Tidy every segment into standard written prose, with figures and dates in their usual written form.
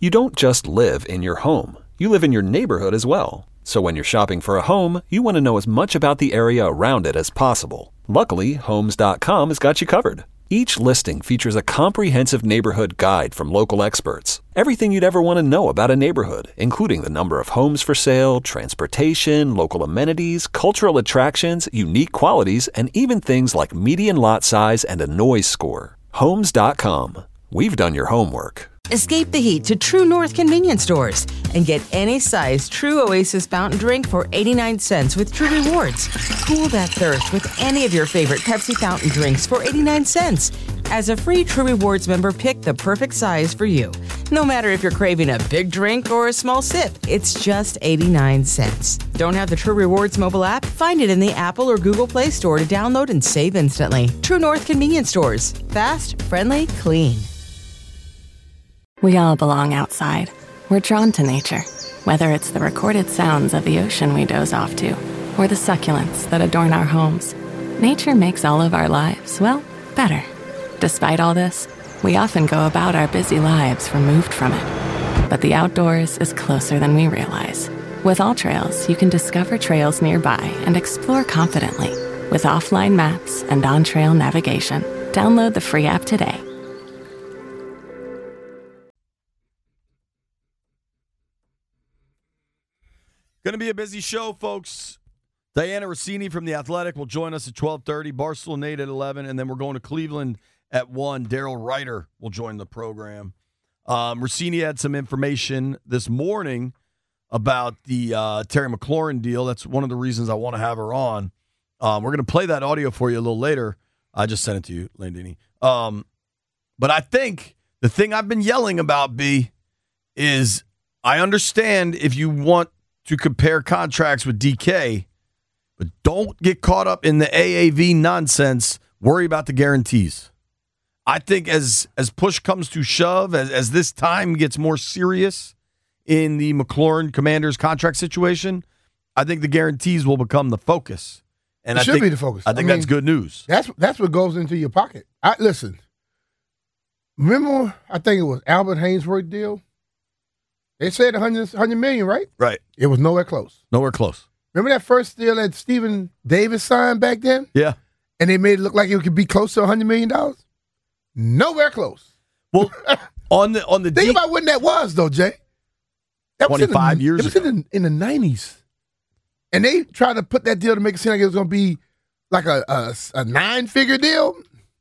You don't just live in your home. You live in your neighborhood as well. So when you're shopping for a home, you want to know as much about the area around it as possible. Luckily, Homes.com has got you covered. Each listing features a comprehensive neighborhood guide from local experts. Everything you'd ever want to know about a neighborhood, including the number of homes for sale, transportation, local amenities, cultural attractions, unique qualities, and even things like median lot size and a noise score. Homes.com. We've done your homework. Escape the heat to True North convenience stores and get any size True Oasis fountain drink for 89 cents with True Rewards. Cool that thirst with any of your favorite Pepsi fountain drinks for 89 cents. As a free True Rewards member, pick the perfect size for you. No matter if you're craving a big drink or a small sip, it's just 89 cents. Don't have the True Rewards mobile app? Find it in the Apple or Google Play Store to download and save instantly. True North convenience stores. Fast, friendly, clean. We all belong outside. We're drawn to nature, whether it's the recorded sounds of the ocean we doze off to, or the succulents that adorn our homes. Nature makes all of our lives, well, better. Despite all this, we often go about our busy lives removed from it. But the outdoors is closer than we realize. With AllTrails, you can discover trails nearby and explore confidently. With offline maps and on-trail navigation, download the free app today. Going to be a busy show, folks. Diana Rossini from The Athletic will join us at 12:30. Barstool Nate at 11, and then we're going to Cleveland at 1. Daryl Ryder will join the program. Rossini had some information this morning about the Terry McLaurin deal. That's one of the reasons I want to have her on. We're going to play that audio for you a little later. I just sent it to you, Landini. But I think the thing I've been yelling about, B, is I understand if you want to compare contracts with DK, but don't get caught up in the AAV nonsense. Worry about the guarantees. I think as push comes to shove, as this time gets more serious in the McLaurin Commanders contract situation, I think the guarantees will become the focus. And it should be the focus. I think that's good news. That's what goes into your pocket. Listen, remember, I think it was Albert Hainsworth deal? They said $100 million, right? Right. It was nowhere close. Nowhere close. Remember that first deal that Stephen Davis signed back then? Yeah. And they made it look like it could be close to $100 million? Nowhere close. Well, on the think about when that was, though, Jay. That 25 years ago. It was in the 90s. And they tried to put that deal to make it seem like it was going to be like a 9-figure deal.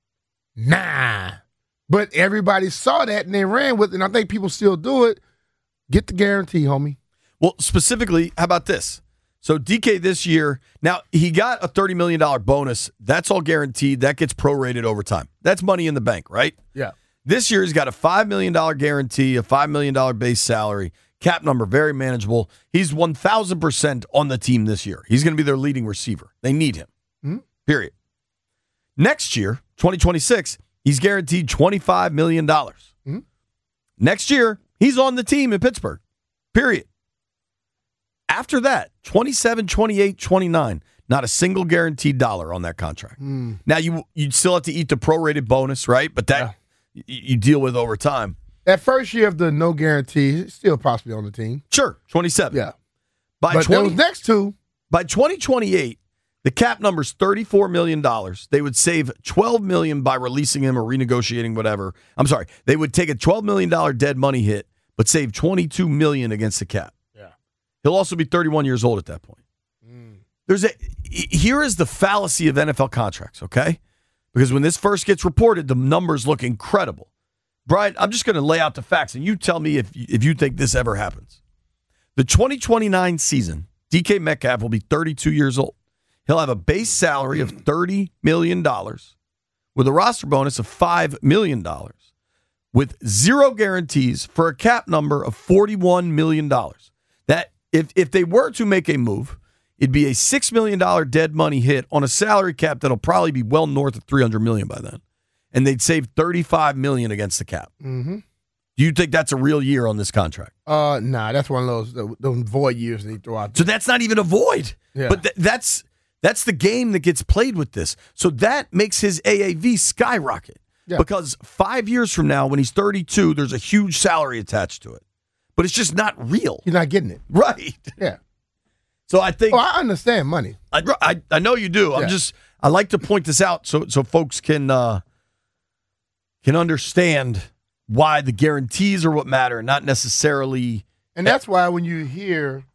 Nah. But everybody saw that and they ran with it, and I think people still do it. Get the guarantee, homie. Well, specifically, how about this? So DK this year, now he got a $30 million bonus. That's all guaranteed. That gets prorated over time. That's money in the bank, right? Yeah. This year he's got a $5 million guarantee, a $5 million base salary, cap number, very manageable. He's 1,000% on the team this year. He's going to be their leading receiver. They need him, period. Next year, 2026, he's guaranteed $25 million. Next year, he's on the team in Pittsburgh, period. After that, 27, 28, 29, not a single guaranteed dollar on that contract. Now, you'd still have to eat the prorated bonus, right? But that you deal with over time. That first year of the no guarantee, still possibly on the team. Sure, 27. Yeah. But those next two. By 2028, the cap number's $34 million. They would save $12 million by releasing him or renegotiating whatever. I'm sorry. They would take a $12 million dead money hit, but save $22 million against the cap. Yeah. He'll also be 31 years old at that point. Here is the fallacy of NFL contracts, okay? Because when this first gets reported, the numbers look incredible. Brian, I'm just going to lay out the facts, and you tell me if you think this ever happens. The 2029 season, DK Metcalf will be 32 years old. He'll have a base salary of $30 million with a roster bonus of $5 million with zero guarantees for a cap number of $41 million. That if they were to make a move, it'd be a $6 million dead money hit on a salary cap that'll probably be well north of $300 million by then. And they'd save $35 million against the cap. Mm-hmm. Do you think that's a real year on this contract? Nah, that's one of those void years they throw out there. So that's not even a void. Yeah. But that's the game that gets played with this. So that makes his AAV skyrocket. Yeah. Because 5 years from now, when he's 32, there's a huge salary attached to it. but it's just not real. You're not getting it. Right. Yeah. So I think I understand money. I know you do. Yeah. I like to point this out so folks can understand why the guarantees are what matter, not necessarily. And that's why when you hear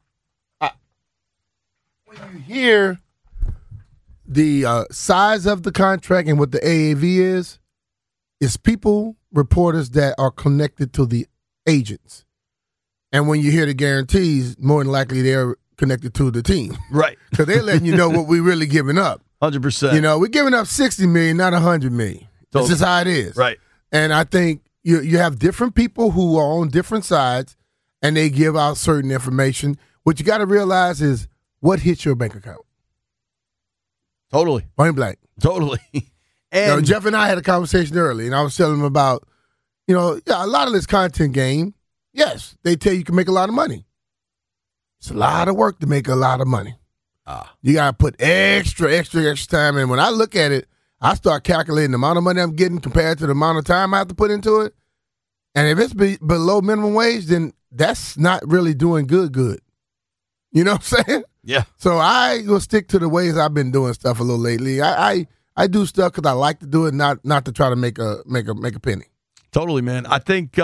the size of the contract and what the AAV is, it's people, reporters that are connected to the agents. And when you hear the guarantees, more than likely they're connected to the team. Right. Because they're letting you know what we're really giving up. 100%. You know, we're giving up $60 million, not $100 million. This is how it is. Right. And I think you have different people who are on different sides, and they give out certain information. What you got to realize is what hits your bank account. Totally. Point blank. Totally. And Jeff and I had a conversation early, and I was telling him about, a lot of this content game, yes, they tell you can make a lot of money. It's a lot of work to make a lot of money. You got to put extra time in. When I look at it, I start calculating the amount of money I'm getting compared to the amount of time I have to put into it. And if it's below minimum wage, then that's not really doing good. You know what I'm saying? Yeah. So I will stick to the ways I've been doing stuff a little lately. I do stuff because I like to do it, not to try to make a penny. Totally, man. I think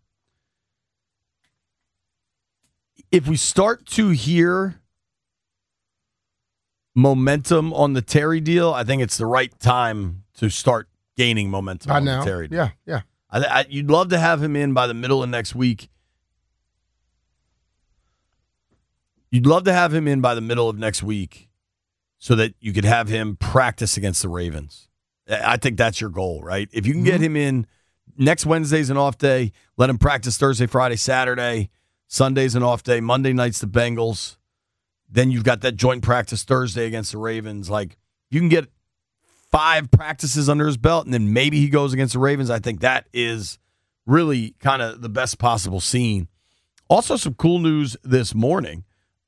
if we start to hear momentum on the Terry deal, I think it's the right time to start gaining momentum on the Terry deal. Yeah. You'd love to have him in by the middle of next week. You'd love to have him in by the middle of next week so that you could have him practice against the Ravens. I think that's your goal, right? If you can get him in, next Wednesday's an off day, let him practice Thursday, Friday, Saturday, Sunday's an off day, Monday night's the Bengals. Then you've got that joint practice Thursday against the Ravens. Like, you can get 5 practices under his belt, and then maybe he goes against the Ravens. I think that is really kind of the best possible scene. Also, some cool news this morning.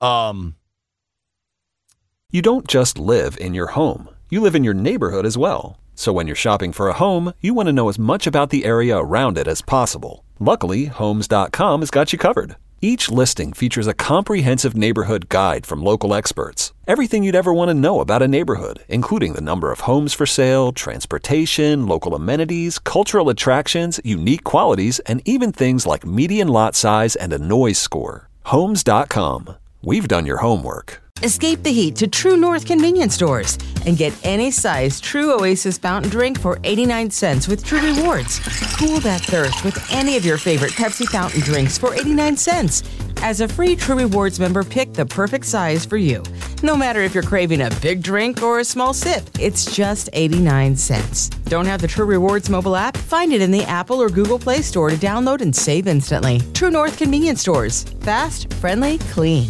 You don't just live in your home. You live in your neighborhood as well. So when you're shopping for a home, you want to know as much about the area around it as possible. Luckily, Homes.com has got you covered. Each listing features a comprehensive neighborhood guide from local experts. Everything you'd ever want to know about a neighborhood, including the number of homes for sale, transportation, local amenities, cultural attractions, unique qualities, and even things like median lot size and a noise score. Homes.com. We've done your homework. Escape the heat to True North convenience stores and get any size True Oasis fountain drink for 89 cents with True Rewards. Cool that thirst with any of your favorite Pepsi fountain drinks for 89 cents. As a free True Rewards member, pick the perfect size for you. No matter if you're craving a big drink or a small sip, it's just 89 cents. Don't have the True Rewards mobile app? Find it in the Apple or Google Play Store to download and save instantly. True North convenience stores. Fast, friendly, clean.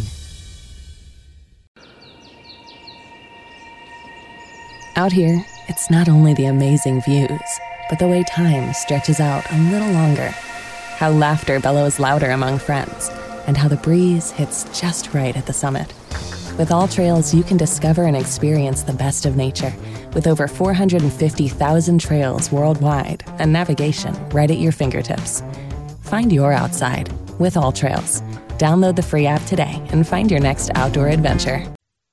Out here, it's not only the amazing views, but the way time stretches out a little longer. How laughter bellows louder among friends, and how the breeze hits just right at the summit. With All Trails, you can discover and experience the best of nature, with over 450,000 trails worldwide and navigation right at your fingertips. Find your outside with All Trails. Download the free app today and find your next outdoor adventure.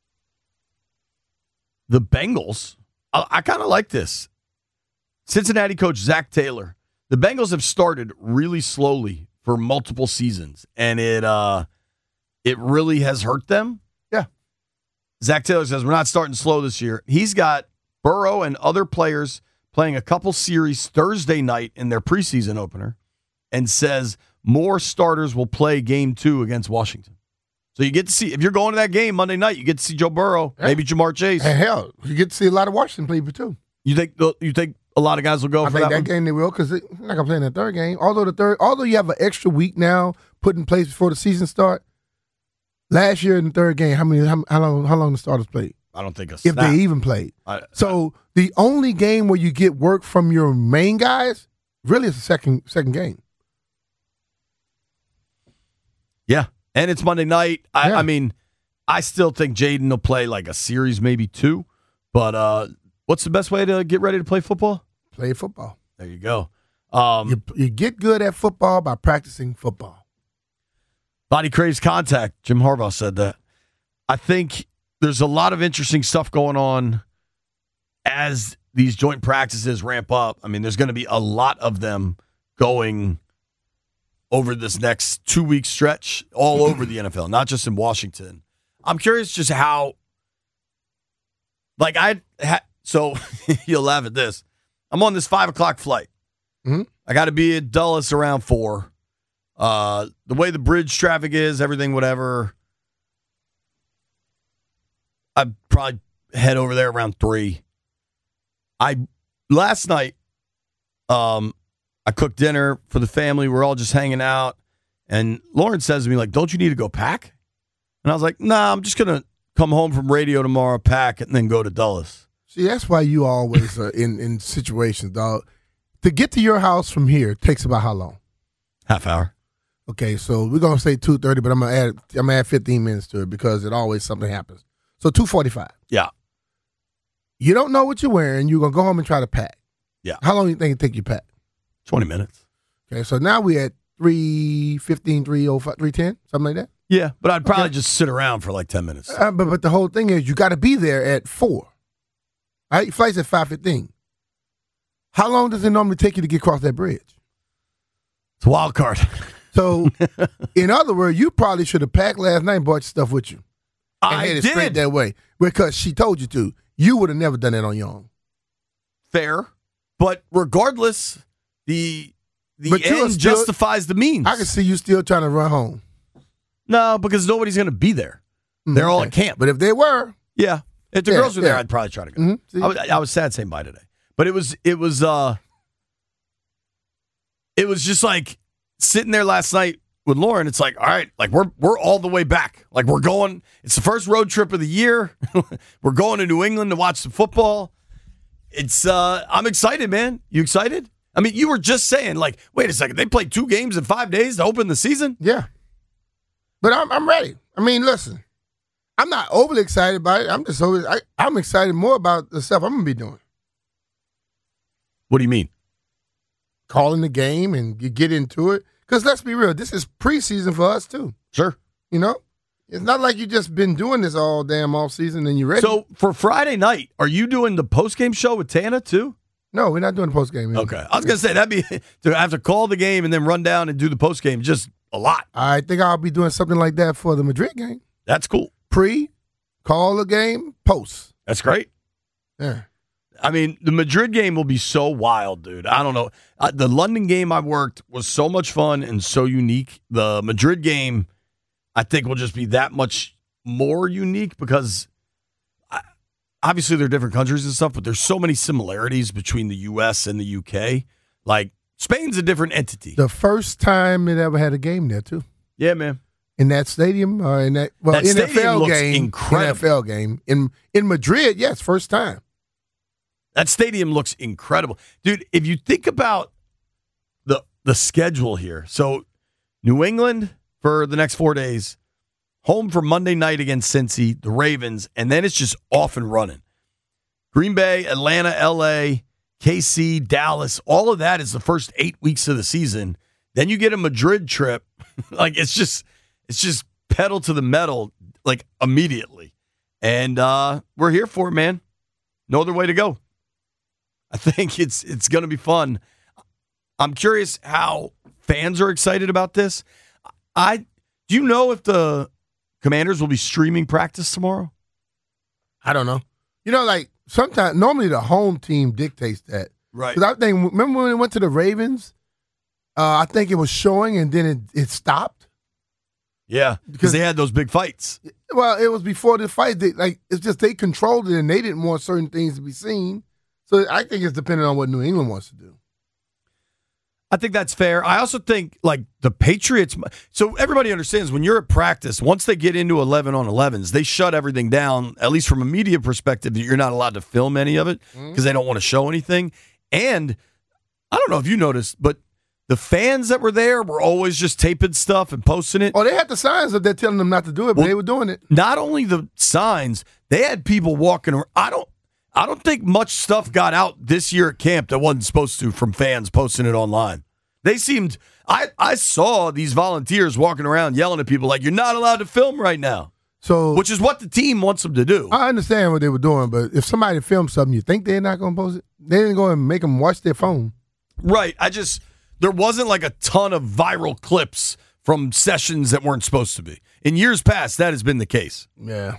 The Bengals, I kind of like this. Cincinnati coach Zach Taylor. The Bengals have started really slowly for multiple seasons, and it really has hurt them. Yeah. Zach Taylor says, we're not starting slow this year. He's got Burrow and other players playing a couple series Thursday night in their preseason opener, and says more starters will play game 2 against Washington. So you get to see, if you're going to that game Monday night, you get to see Joe Burrow, maybe Jamar Chase. And hell, you get to see a lot of Washington people too. You think a lot of guys will go I for think that one? game they will, because they're not gonna play in the third game. Although you have an extra week now put in place before the season start. Last year in the third game, how long the starters played? I don't think a if they even played. So the only game where you get work from your main guys really is the second game. Yeah. And it's Monday night. I mean, I still think Jaden will play like a series, maybe 2. But what's the best way to get ready to play football? Play football. There you go. You get good at football by practicing football. Body craves contact. Jim Harbaugh said that. I think there's a lot of interesting stuff going on as these joint practices ramp up. I mean, there's going to be a lot of them going over this next 2-week stretch all over the NFL, not just in Washington. I'm curious just how, so you'll laugh at this. I'm on this 5 o'clock flight. Mm-hmm. I got to be at Dulles around 4. The way the bridge traffic is, everything, whatever, I'd probably head over there around 3. Last night, I cooked dinner for the family. We're all just hanging out. And Lauren says to me, like, don't you need to go pack? And I was like, nah, I'm just going to come home from radio tomorrow, pack, and then go to Dulles. See, that's why you always are in situations, dog. To get to your house from here takes about how long? Half hour. Okay, so we're going to say 2:30, but I'm going to add 15 minutes to it because it always something happens. So 2:45. Yeah. You don't know what you're wearing. You're going to go home and try to pack. Yeah. How long do you think it take you to pack? 20 minutes. Okay, so now we're at 3:15, 3:05, 3:10, something like that? Yeah, but I'd probably just sit around for like 10 minutes. But the whole thing is you got to be there at 4. Right? Flight's at 5:15. How long does it normally take you to get across that bridge? It's a wild card. So, in other words, you probably should have packed last night and brought your stuff with you. And I headed did. straight that way because she told you to. You would have never done that on your own. Fair. But regardless, the But you are end still- justifies the means. I can see you still trying to run home. No, because nobody's going to be there. They're all at camp. But if they were, Yeah. If the Yeah, girls were there, yeah. I'd probably try to go. Mhm, see? I was sad saying bye today. But it was just like sitting there last night with Lauren. It's like, all right, like we're all the way back. Like we're going, it's the first road trip of the year. We're going to New England to watch some football. It's I'm excited, man. You excited? I mean, you were just saying, like, wait a second, they played 2 games in 5 days to open the season? yeah. But I'm ready. I mean, listen, I'm not overly excited about it. I'm just I'm excited more about the stuff I'm going to be doing. What do you mean? Calling the game and you get into it. Because let's be real, this is preseason for us too. Sure. You know? It's not like you just been doing this all damn off season and you're ready. So for Friday night, are you doing the post-game show with Tana too? No, we're not doing the post game. Okay. I was going to say, that'd be to have to call the game and then run down and do the post game, just a lot. I think I'll be doing something like that for the Madrid game. That's cool. Pre, call the game, post. That's great. Yeah. I mean, the Madrid game will be so wild, dude. I don't know. The London game I worked was so much fun and so unique. The Madrid game, I think, will just be that much more unique because obviously they're different countries and stuff, but there's so many similarities between the U.S. and the U.K. Like, Spain's a different entity. The first time it ever had a game there, too. Yeah, man. In that stadium or in that stadium NFL looks game. incredible. NFL game. In Madrid, yes, first time. That stadium looks incredible. Dude, if you think about the schedule here, so New England for the next 4 days, home for Monday night against Cincy, the Ravens, and then it's just off and running. Green Bay, Atlanta, L.A., KC, Dallas, all of that is the first 8 weeks of the season. Then you get a Madrid trip. Like, it's just pedal to the metal, like, immediately. And we're here for it, man. No other way to go. I think it's going to be fun. I'm curious how fans are excited about this. Do you know if the Commanders will be streaming practice tomorrow? I don't know. You know, like, sometimes, normally the home team dictates that. Right. Because I think, remember when it went to the Ravens? I think it was showing and then it stopped. Yeah, because they had those big fights. Well, it was before the fight. It's just they controlled it and they didn't want certain things to be seen. So I think it's dependent on what New England wants to do. I think that's fair. I also think, like, the Patriots. So everybody understands when you're at practice, once they get into 11-on-11s, they shut everything down, at least from a media perspective. You're not allowed to film any of it because they don't want to show anything. And I don't know if you noticed, but the fans that were there were always just taping stuff and posting it. Oh, they had the signs up there telling them not to do it, but they were doing it. Not only the signs, they had people walking around. I don't think much stuff got out this year at camp that wasn't supposed to from fans posting it online. They seemed, I saw these volunteers walking around yelling at people like, you're not allowed to film right now. So, which is what the team wants them to do. I understand what they were doing, but if somebody filmed something, you think they're not going to post it? They didn't go and make them watch their phone. Right. There wasn't like a ton of viral clips from sessions that weren't supposed to be. In years past, that has been the case. Yeah.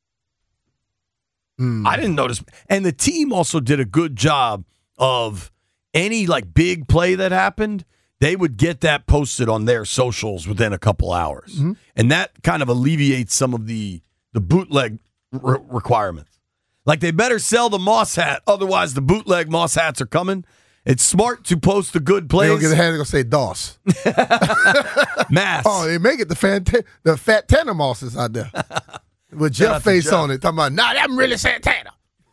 I didn't notice. And the team also did a good job of any like big play that happened. They would get that posted on their socials within a couple hours. Mm-hmm. And that kind of alleviates some of the bootleg requirements. Like, they better sell the Moss hat, otherwise the bootleg Moss hats are coming. It's smart to post the good plays. They don't get a hat, they're going to say DOS. Mass. Oh, they make it the Fat Tanner Mosses out there. With Jeff face on it. Talking about, nah, I'm really Santana.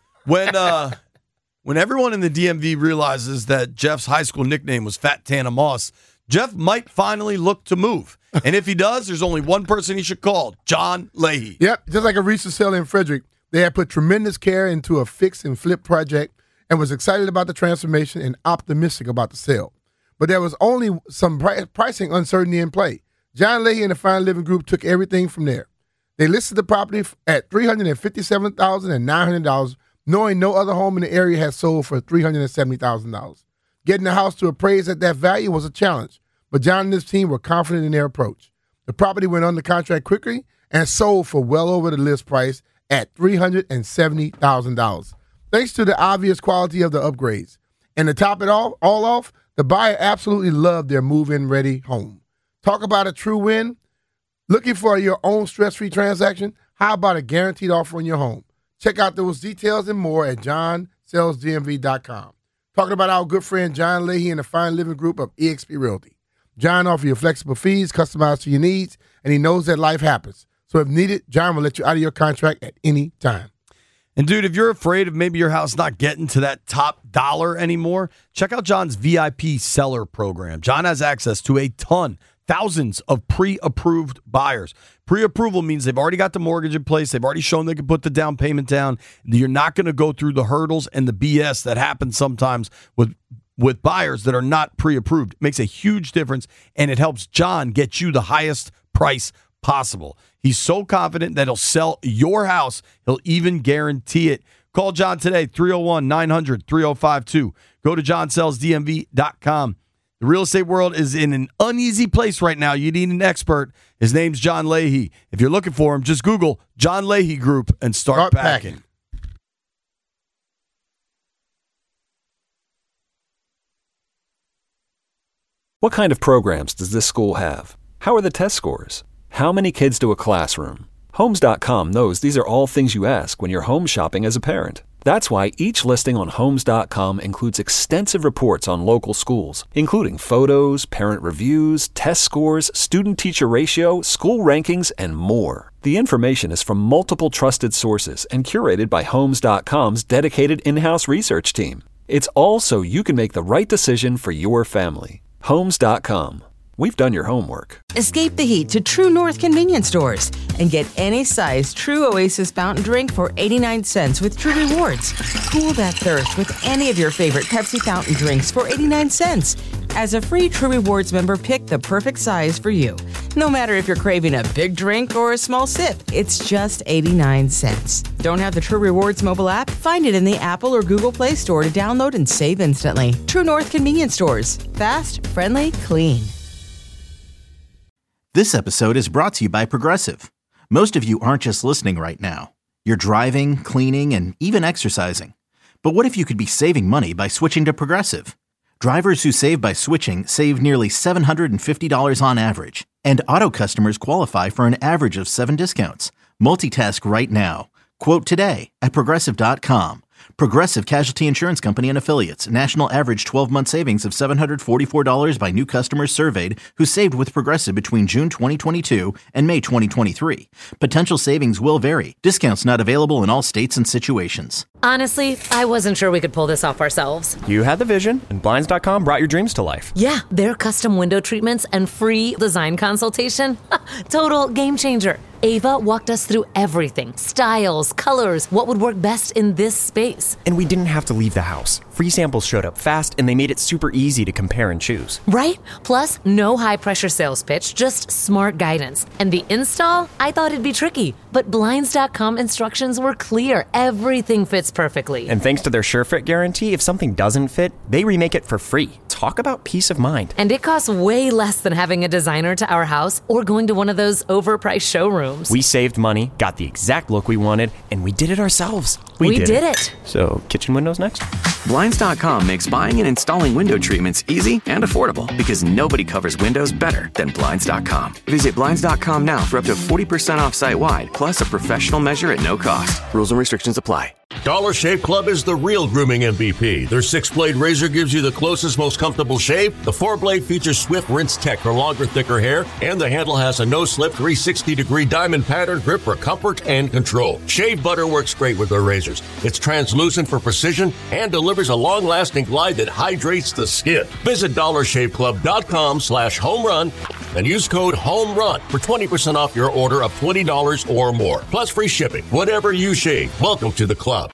When everyone in the DMV realizes that Jeff's high school nickname was Fat Tana Moss, Jeff might finally look to move. And if he does, there's only one person he should call, John Leahy. Yep, just like a Reese's seller in Frederick, they had put tremendous care into a fix and flip project and was excited about the transformation and optimistic about the sale. But there was only some pricing uncertainty in play. John Leahy and the Fine Living Group took everything from there. They listed the property at $357,900, knowing no other home in the area had sold for $370,000. Getting the house to appraise at that value was a challenge, but John and his team were confident in their approach. The property went under contract quickly and sold for well over the list price at $370,000, thanks to the obvious quality of the upgrades. And to top it all off, the buyer absolutely loved their move-in ready home. Talk about a true win. Looking for your own stress-free transaction? How about a guaranteed offer on your home? Check out those details and more at johnsellsdmv.com. Talking about our good friend John Leahy and the Fine Living Group of eXp Realty. John offers you flexible fees, customized to your needs, and he knows that life happens. So if needed, John will let you out of your contract at any time. And, dude, if you're afraid of maybe your house not getting to that top dollar anymore, check out John's VIP seller program. John has access to thousands of pre-approved buyers. Pre-approval means they've already got the mortgage in place. They've already shown they can put the down payment down. You're not going to go through the hurdles and the BS that happens sometimes with buyers that are not pre-approved. It makes a huge difference, and it helps John get you the highest price possible. He's so confident that he'll sell your house. He'll even guarantee it. Call John today, 301-900-3052. Go to johnsellsdmv.com. The real estate world is in an uneasy place right now. You need an expert. His name's John Leahy. If you're looking for him, just Google John Leahy Group and start packing. What kind of programs does this school have? How are the test scores? How many kids to a classroom? Homes.com knows these are all things you ask when you're home shopping as a parent. That's why each listing on Homes.com includes extensive reports on local schools, including photos, parent reviews, test scores, student-teacher ratio, school rankings, and more. The information is from multiple trusted sources and curated by Homes.com's dedicated in-house research team. It's all so you can make the right decision for your family. Homes.com. We've done your homework. Escape the heat to True North convenience stores and get any size True Oasis fountain drink for 89 cents with True Rewards. Cool that thirst with any of your favorite Pepsi fountain drinks for 89 cents. As a free True Rewards member, pick the perfect size for you. No matter if you're craving a big drink or a small sip, it's just 89 cents. Don't have the True Rewards mobile app? Find it in the Apple or Google Play Store to download and save instantly. True North convenience stores. Fast, friendly, clean. This episode is brought to you by Progressive. Most of you aren't just listening right now. You're driving, cleaning, and even exercising. But what if you could be saving money by switching to Progressive? Drivers who save by switching save nearly $750 on average. And auto customers qualify for an average of 7 discounts. Multitask right now. Quote today at Progressive.com. Progressive Casualty Insurance Company and Affiliates. National average 12-month savings of $744 by new customers surveyed who saved with Progressive between June 2022 and May 2023. Potential savings will vary. Discounts not available in all states and situations. Honestly, I wasn't sure we could pull this off ourselves. You had the vision, and Blinds.com brought your dreams to life. Yeah, their custom window treatments and free design consultation. Total game changer. Ava walked us through everything. Styles, colors, what would work best in this space. And we didn't have to leave the house. Free samples showed up fast, and they made it super easy to compare and choose. Right? Plus, no high-pressure sales pitch, just smart guidance. And the install? I thought it'd be tricky, but Blinds.com instructions were clear. Everything fits perfectly. And thanks to their SureFit guarantee, if something doesn't fit, they remake it for free. Talk about peace of mind. And it costs way less than having a designer to our house or going to one of those overpriced showrooms. We saved money, got the exact look we wanted, and we did it ourselves. We did it. So, kitchen windows next? Blinds.com makes buying and installing window treatments easy and affordable because nobody covers windows better than Blinds.com. Visit Blinds.com now for up to 40% off site-wide, plus a professional measure at no cost. Rules and restrictions apply. Dollar Shave Club is the real grooming MVP. Their 6-blade razor gives you the closest, most comfortable shave. The 4-blade features swift rinse tech for longer, thicker hair, and the handle has a no-slip 360-degree diamond pattern grip for comfort and control. Shave butter works great with their razors. It's translucent for precision and delivers a long-lasting glide that hydrates the skin. Visit DollarShaveClub.com/homerun and use code HOMERUN for 20% off your order of $20 or more, plus free shipping. Whatever you shave, welcome to the club.